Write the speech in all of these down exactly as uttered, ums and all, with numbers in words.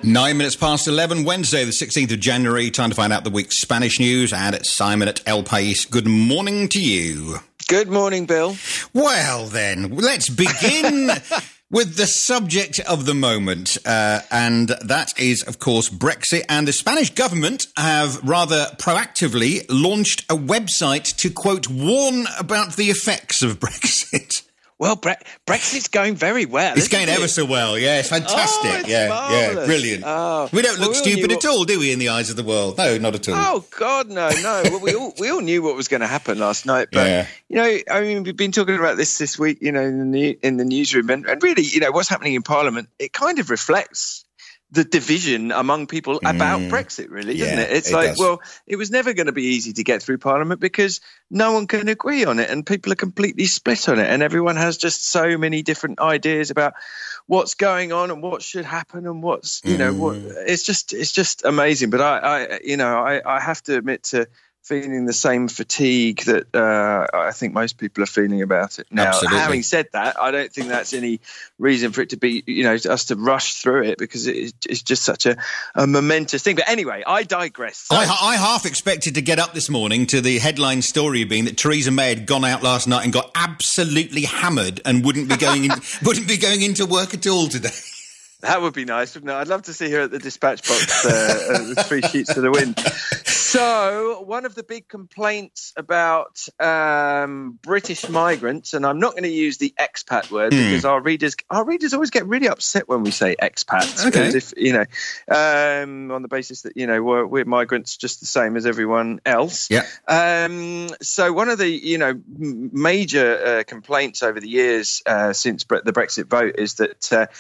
Nine minutes past eleven, Wednesday, the sixteenth of January. Time to find out the week's Spanish news. And it's Simon at El País. Good morning to you. Good morning, Bill. Well, then, let's begin with the subject of the moment. Uh, and that is, of course, Brexit. And the Spanish government have rather proactively launched a website to, quote, warn about the effects of Brexit. Well, Bre- Brexit's going very well. It's going it? ever so well. Yeah, it's fantastic. Oh, it's yeah, marvellous. yeah, brilliant. Oh. We don't look well, we stupid what... at all, do we, in the eyes of the world? No, not at all. Oh God, no, no. Well, we all we all knew what was going to happen last night, but yeah. you know, I mean, we've been talking about this this week, you know, in the new, in the newsroom, and, and really, you know, what's happening in Parliament, it kind of reflects the division among people about mm. Brexit, really, doesn't yeah, it? It's it like, does. well, it was never going to be easy to get through Parliament because no one can agree on it and people are completely split on it and everyone has just so many different ideas about what's going on and what should happen and what's, you mm. know, what it's just it's just amazing. But I, I you know, I, I have to admit to feeling the same fatigue that uh, I think most people are feeling about it now. Absolutely. Having said that, I don't think that's any reason for it to be, you know, us to rush through it because it, it's just such a, a momentous thing. But anyway, I digress. So, I, I half expected to get up this morning to the headline story being that Theresa May had gone out last night and got absolutely hammered and wouldn't be going in, wouldn't be going into work at all today. That would be nice, wouldn't it? I'd love to see her at the dispatch box uh, with three sheets to the wind. So one of the big complaints about um, British migrants, and I'm not going to use the expat word mm. because our readers our readers always get really upset when we say expats. Okay. As if, you know, um, on the basis that, you know, we're, we're migrants just the same as everyone else. Yeah. Um, so one of the, you know, major uh, complaints over the years uh, since the Brexit vote is that uh,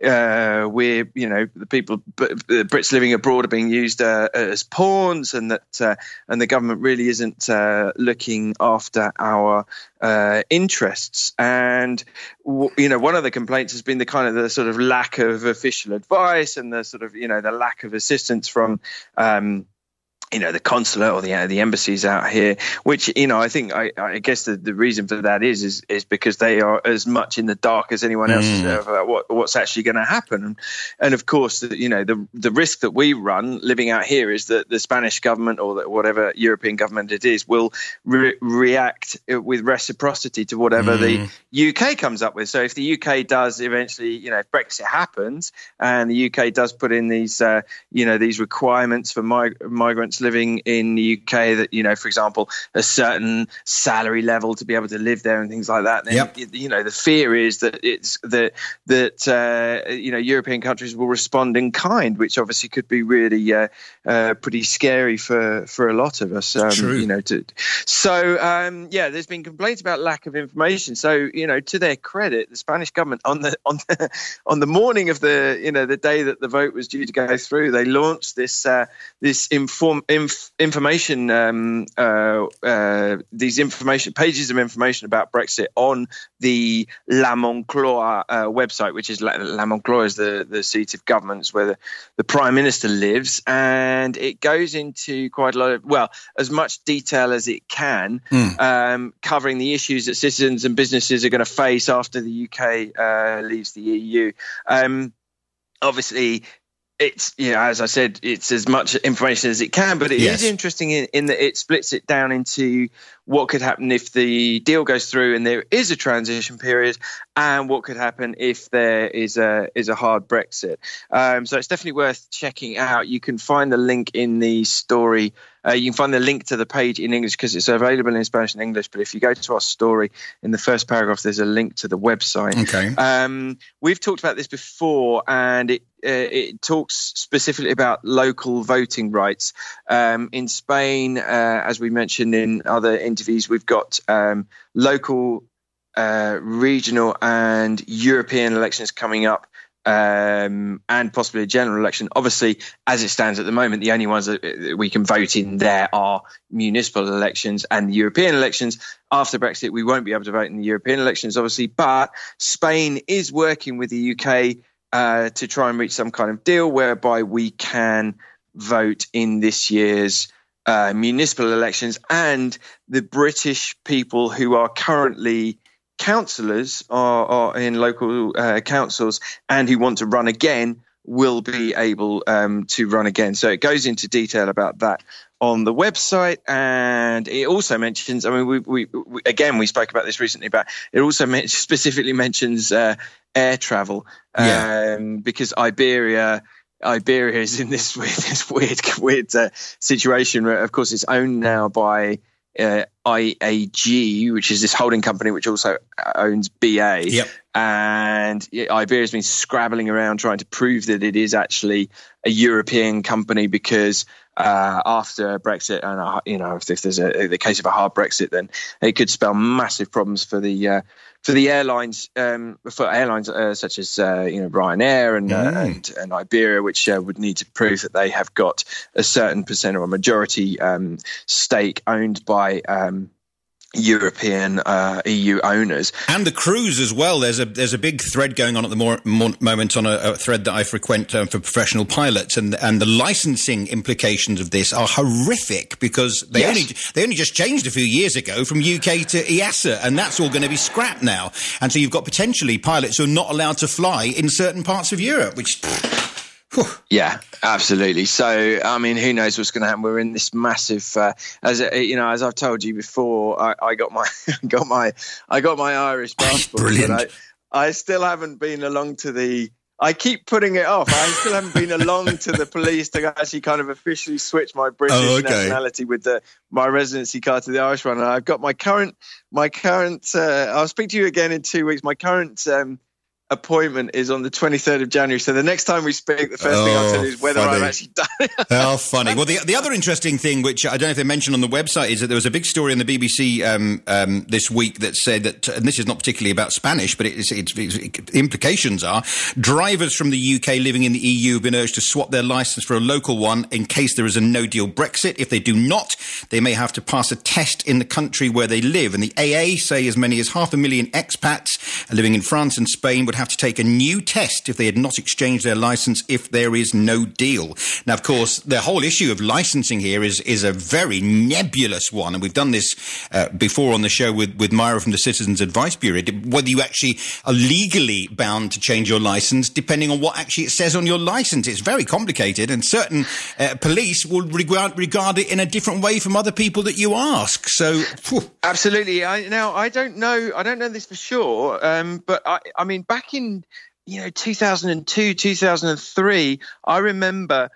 Uh, we're, you know, the people, the Brits living abroad are being used uh, as pawns, and that, uh, and the government really isn't uh, looking after our uh, interests. And w- you know, one of the complaints has been the kind of the sort of lack of official advice and the sort of, you know, the lack of assistance from. Um, you know, the consulate or the uh, the embassies out here, which, you know, I think, I, I guess the, the reason for that is, is is because they are as much in the dark as anyone else mm. about what, what's actually going to happen. And, and of course, the, you know, the the risk that we run living out here is that the Spanish government or the, whatever European government it is will re- react with reciprocity to whatever mm. the U K comes up with. So if the U K does eventually, you know, if Brexit happens and the U K does put in these, uh, you know, these requirements for mig- migrants living in the U K that, you know, for example, a certain salary level to be able to live there and things like that, then, yep. you know, the fear is that it's that that uh, you know, European countries will respond in kind, which obviously could be really uh, uh, pretty scary for for a lot of us. Um, True. You know, to, so um, yeah, there's been complaints about lack of information. So, you know, to their credit, the Spanish government on the on the on the morning of the, you know, the day that the vote was due to go through, they launched this uh, this inform. Inf- information, um, uh, uh, these information pages of information about Brexit on the La Moncloa uh, website, which is La, La Moncloa is the, the seat of governments where the, the Prime Minister lives, and it goes into quite a lot of, well, as much detail as it can, mm. um, covering the issues that citizens and businesses are going to face after the U K uh, leaves the E U. Um, obviously, it's, you know, as I said, it's as much information as it can, but it yes. is interesting in, in that it splits it down into what could happen if the deal goes through and there is a transition period, and what could happen if there is a is a hard Brexit. Um, so it's definitely worth checking out. You can find the link in the story. Uh, you can find the link to the page in English because it's available in Spanish and English. But if you go to our story, in the first paragraph, there's a link to the website. Okay. Um, we've talked about this before, and it uh, it talks specifically about local voting rights. Um, in Spain, uh, as we mentioned in other interviews, we've got um, local, uh, regional and European elections coming up. Um, and possibly a general election. Obviously, as it stands at the moment, the only ones that we can vote in there are municipal elections and the European elections. After Brexit, we won't be able to vote in the European elections, obviously, but Spain is working with the U K uh, to try and reach some kind of deal whereby we can vote in this year's uh, municipal elections, and the British people who are currently councillors are, are in local uh, councils and who want to run again will be able um, to run again. So it goes into detail about that on the website, and it also mentions, I mean, we, we, we again, we spoke about this recently, but it also men- specifically mentions uh, air travel, yeah. um, because Iberia Iberia is in this weird, this weird, weird uh, situation where, of course, it's owned now by uh, I A G, which is this holding company which also owns B A. Yep. And Iberia has been scrabbling around trying to prove that it is actually a European company, because uh, after Brexit, and uh, you know, if, if there's a the case of a hard Brexit, then it could spell massive problems for the uh, for the airlines, um, for airlines uh, such as uh, you know Ryanair and, uh, mm. and and Iberia, which uh, would need to prove that they have got a certain percent or a majority um, stake owned by Um, European uh, E U owners, and the crews as well. There's a there's a big thread going on at the more, more moment on a, a thread that I frequent um, for professional pilots, and and the licensing implications of this are horrific, because they yes. only they only just changed a few years ago from U K to E A S A, and that's all going to be scrapped now. And so you've got potentially pilots who are not allowed to fly in certain parts of Europe, which. Whew. Yeah, absolutely. So, I mean, who knows what's going to happen? We're in this massive, uh, as you know, as I've told you before, I, I got my, got my, I got my Irish passport. Brilliant. But I, I still haven't been along to the. I keep putting it off. I still haven't been along to the police to actually kind of officially switch my British oh, okay. nationality with the my residency card to the Irish one. And I've got my current, my current. Uh, I'll speak to you again in two weeks. My current. Um, appointment is on the twenty-third of January, so the next time we speak, the first oh, thing I'll tell you is whether funny. I've actually done it. Oh, funny. Well, the the other interesting thing, which I don't know if they mentioned on the website, is that there was a big story on the B B C um, um, this week that said that, and this is not particularly about Spanish, but it's, it's, it's, the implications are drivers from the U K living in the E U have been urged to swap their licence for a local one in case there is a no-deal Brexit. If they do not, they may have to pass a test in the country where they live. And the A A say as many as half a million expats living in France and Spain would have to take a new test if they had not exchanged their licence if there is no deal. Now, of course, the whole issue of licensing here is is a very nebulous one, and we've done this uh, before on the show with, with Myra from the Citizens Advice Bureau, whether you actually are legally bound to change your licence depending on what actually it says on your licence. It's very complicated, and certain uh, police will regard, regard it in a different way from other people that you ask. So, whew. Absolutely. I, now, I don't know, I don't know this for sure, um, but I, I mean, back in you know, two thousand two, two thousand three, I remember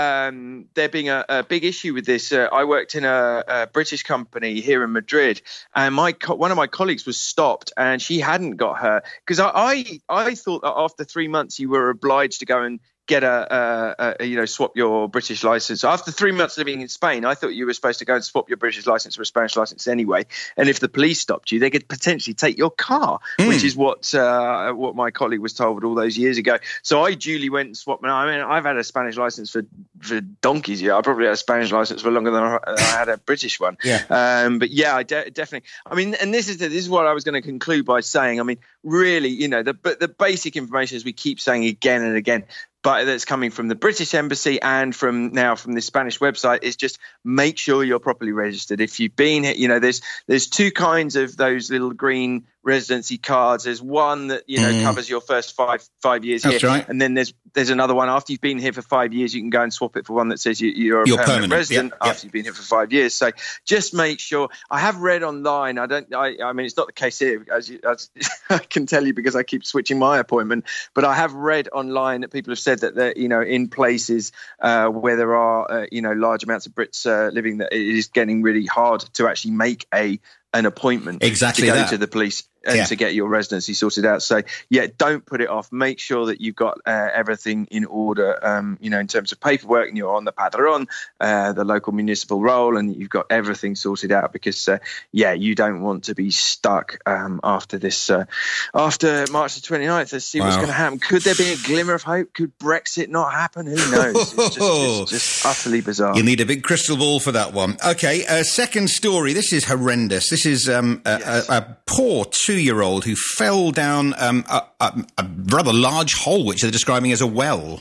um, there being a, a big issue with this. Uh, I worked in a, a British company here in Madrid, and my co- one of my colleagues was stopped, and she hadn't got her, because I, I I thought that after three months you were obliged to go and get a, a, a, you know, swap your British license. After three months living in Spain, I thought you were supposed to go and swap your British license for a Spanish license anyway. And if the police stopped you, they could potentially take your car, mm. which is what uh, what my colleague was told all those years ago. So I duly went and swapped. I mean, I've had a Spanish license for, for donkeys. Yeah, I probably had a Spanish license for longer than I, I had a British one. Yeah. Um, but yeah, I de- definitely. I mean, and this is the, this is what I was going to conclude by saying. I mean, really, you know, the but the basic information, as we keep saying again and again, but that's coming from the British Embassy and from now from the Spanish website, is just make sure you're properly registered. If you've been here, you know, there's there's two kinds of those little green residency cards. There's one that, you know, mm. covers your first five five years That's here. Right. And then there's there's another one after you've been here for five years, you can go and swap it for one that says you, you're a you're permanent, permanent resident yep, after yep. you've been here for five years. So just make sure. I have read online, I don't, I, I mean, it's not the case here, as, you, as I can tell you because I keep switching my appointment, but I have read online that people have said that they're, you know, in places uh, where there are, uh, you know, large amounts of Brits uh, living, that it is getting really hard to actually make a an appointment exactly to go that. to the police and yeah. to get your residency sorted out. So, yeah, don't put it off. Make sure that you've got uh, everything in order, um, you know, in terms of paperwork, and you're on the Padrón, uh, the local municipal roll, and you've got everything sorted out because, uh, yeah, you don't want to be stuck um, after this, uh, after March the twenty-ninth. Let's see wow. what's going to happen. Could there be a glimmer of hope? Could Brexit not happen? Who knows? It's just, just, just utterly bizarre. You need a big crystal ball for that one. Okay, uh, second story. This is horrendous. This is um, a, yes. a, a poor two-year-old who fell down um, a, a, a rather large hole, which they're describing as a well.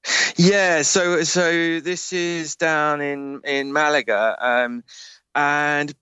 Yeah, so so this is down in in Malaga, um, and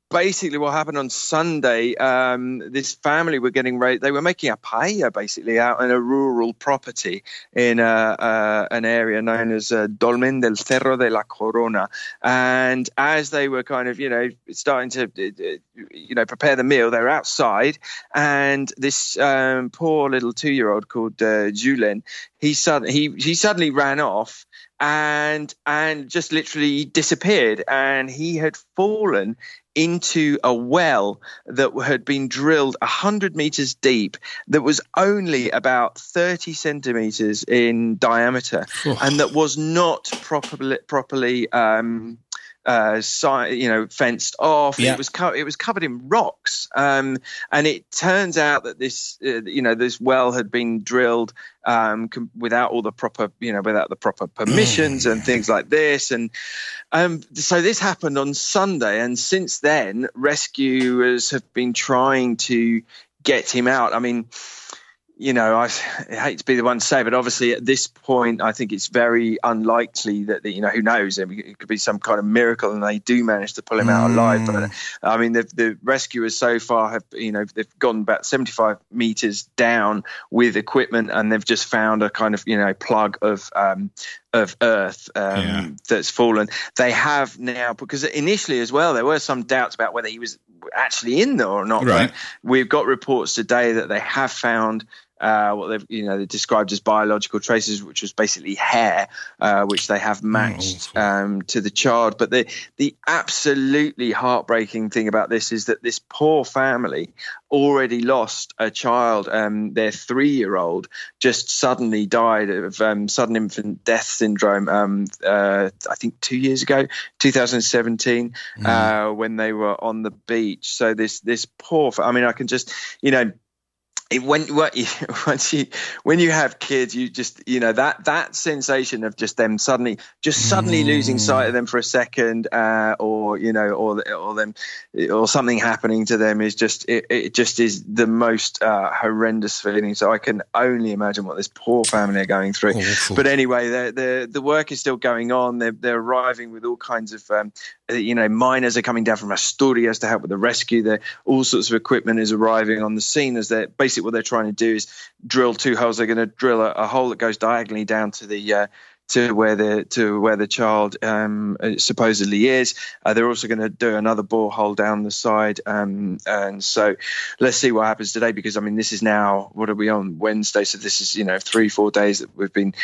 basically what happened on Sunday, um, this family were getting ready. They were making a paella basically out in a rural property in uh, uh, an area known as uh, Dolmen del Cerro de la Corona. And as they were kind of, you know, starting to, you know, prepare the meal, they were outside, and this um, poor little two-year-old called uh, Julen, he suddenly he he suddenly ran off and and just literally disappeared, and he had fallen into a well that had been drilled one hundred meters deep, that was only about thirty centimeters in diameter, oh. and that was not properly properly um Uh, si- you know, fenced off. Yeah. It was co- it was covered in rocks, um, and it turns out that this, uh, you know, this well had been drilled um, com- without all the proper, you know, without the proper permissions and things like this. And um, so this happened on Sunday, and since then, rescuers have been trying to get him out. I mean, you know, I, I hate to be the one to say, but obviously at this point, I think it's very unlikely that, you know, who knows? I mean, it could be some kind of miracle and they do manage to pull him out alive. But I mean, the, the rescuers so far have, you know, they've gone about seventy-five meters down with equipment, and they've just found a kind of, you know, plug of um, of earth um, yeah. that's fallen. They have now, because initially as well, there were some doubts about whether he was actually in there or not. Right. But we've got reports today that they have found uh, what they've, you know, they described as biological traces, which was basically hair, uh, which they have matched oh, um, to the child. But the the absolutely heartbreaking thing about this is that this poor family already lost a child. Um, their three-year-old just suddenly died of um, sudden infant death syndrome. Um, uh, I think two years ago, two thousand seventeen, mm. uh, when they were on the beach. So this this poor. I mean, I can just, you know. It, when once you when you have kids, you just, you know, that that sensation of just them suddenly just suddenly mm. losing sight of them for a second, uh, or you know, or or them or something happening to them is just it, it just is the most uh, horrendous feeling. So I can only imagine what this poor family are going through. Awful. But anyway, the the the work is still going on. They're they're arriving with all kinds of um, you know, miners are coming down from Asturias to help with the rescue. There, all sorts of equipment is arriving on the scene as they're basically. What they're trying to do is drill two holes. They're going to drill a, a hole that goes diagonally down to the uh, to where the to where the child um, supposedly is. Uh, they're also going to do another borehole down the side, um, and so let's see what happens today. Because I mean, this is now, what are we on, Wednesday? So this is, you know, three four days that we've been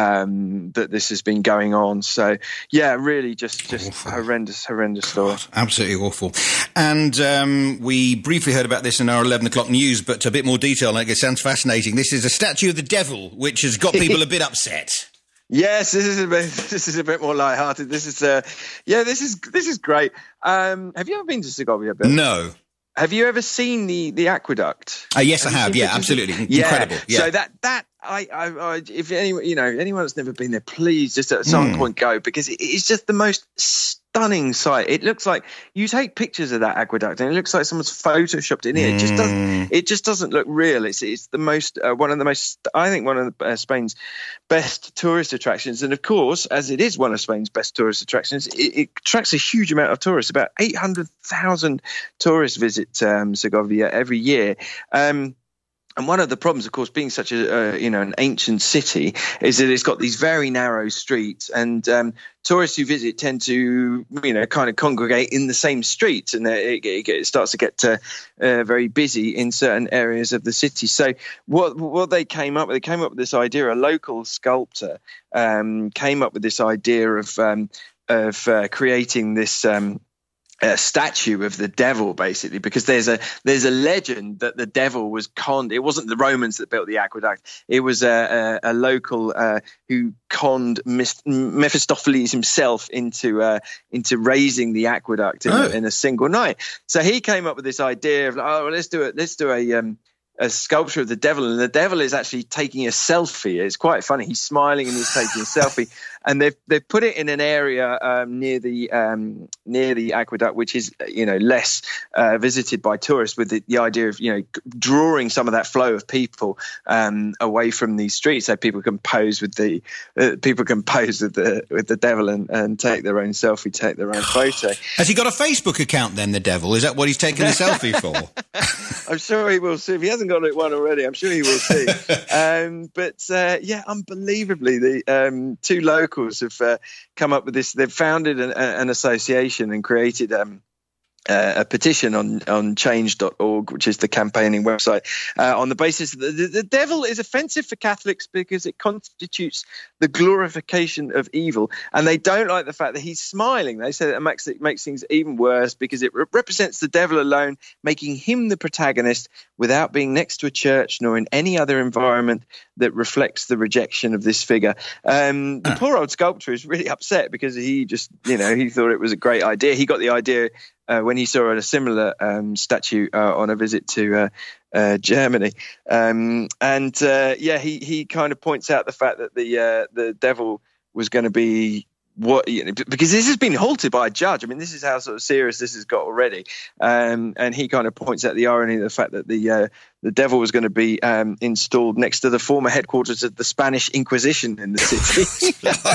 um, that this has been going on. So yeah, really just just awful. horrendous horrendous story. God, absolutely awful. And um, we briefly heard about this in our eleven o'clock news, but a bit more detail. Like, it sounds fascinating. This is a statue of the devil, which has got people a bit upset. Yes, this is a bit, this is a bit more lighthearted. This is uh, yeah, this is this is great. Um, have you ever been to Segovia, Bill? No. Have you ever seen the the aqueduct? Uh, yes, have I have. Yeah, absolutely. Yeah. Incredible. Yeah. So that that I, I, I if anyone, you know, anyone that's never been there, please just at some mm. point go, because it, it's just the most stunning sight. It looks like you take pictures of that aqueduct and it looks like someone's photoshopped it in it. It just doesn't. It just doesn't look real. It's it's the most uh, one of the most. I think one of the, uh, Spain's best tourist attractions, and of course, as it is one of Spain's best tourist attractions, it, it attracts a huge amount of tourists. About eight hundred thousand tourists visit um, Segovia every year. Um, And one of the problems, of course, being such a uh, you know an ancient city, is that it's got these very narrow streets, and um, tourists who visit tend to you know kind of congregate in the same streets, and it, it, it starts to get uh, uh, very busy in certain areas of the city. So what what they came up with, they came up with this idea. A local sculptor um, came up with this idea of um, of uh, creating this. Um, A statue of the devil, basically, because there's a there's a legend that the devil was conned. It wasn't the Romans that built the aqueduct. It was a, a, a local uh, who conned Mephistopheles himself into uh, into raising the aqueduct in, oh. a, in a single night. So he came up with this idea of, oh, well, let's do it. Let's do a um, a sculpture of the devil, and the devil is actually taking a selfie. It's quite funny. He's smiling and he's taking a selfie, and they've they've put it in an area um, near the um, near the aqueduct, which is you know less uh, visited by tourists, with the, the idea of you know drawing some of that flow of people um, away from these streets, so people can pose with the uh, people can pose with the with the devil and, and take their own selfie, take their own photo. Has he got a Facebook account then? The devil, is that what he's taking a selfie for? I'm sure he will see. If he hasn't got it one already, I'm sure he will see. um, but uh, yeah, unbelievably, the um, two locals have uh, come up with this. They've founded an, an association and created um, uh, a petition on on change dot org, which is the campaigning website, uh, on the basis that the, the devil is offensive for Catholics because it constitutes the glorification of evil, and they don't like the fact that he's smiling. They say that it makes, it makes things even worse because it re- represents the devil alone, making him the protagonist without being next to a church nor in any other environment that reflects the rejection of this figure. Um, the poor old sculptor is really upset because he just, you know, he thought it was a great idea. He got the idea uh, when he saw a similar um, statue uh, on a visit to uh, uh, Germany. Um, and uh, yeah, he, he kind of points out the fact that the uh, the devil was going to be what, you know, because this has been halted by a judge. I mean, this is how sort of serious this has got already. Um, and he kind of points out the irony of the fact that the uh, the devil was going to be um, installed next to the former headquarters of the Spanish Inquisition in the city.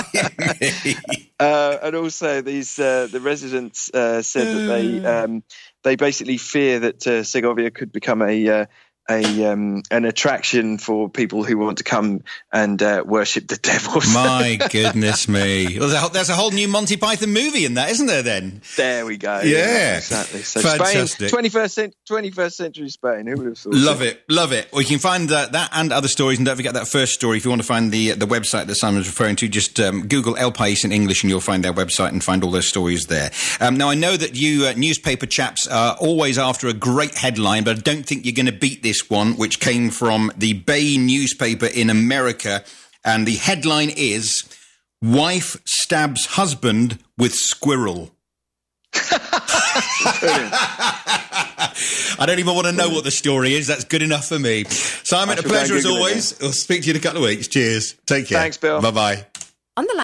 uh, and also, these uh, the residents uh, said that they um, they basically fear that uh, Segovia could become a uh, a um, an attraction for people who want to come and uh, worship the devil. My goodness me! Well, there's a, there's a whole new Monty Python movie in that, isn't there? Then there we go. Yeah, yeah exactly. So fantastic. Spain, twenty-first, twenty-first century Spain. Who would have thought? Love so? it, love it. Well, you can find uh, that and other stories, and don't forget that first story. If you want to find the the website that Simon was referring to, just um, Google El País in English, and you'll find their website and find all those stories there. Um, now, I know that you uh, newspaper chaps are always after a great headline, but I don't think you're going to beat this one, which came from the Bay newspaper in America, and the headline is "Wife Stabs Husband with Squirrel." I don't even want to know what the story is. That's good enough for me. Simon, a pleasure as always. I'll speak to you in a couple of weeks. Cheers. Take care. Thanks, Bill. Bye-bye. On the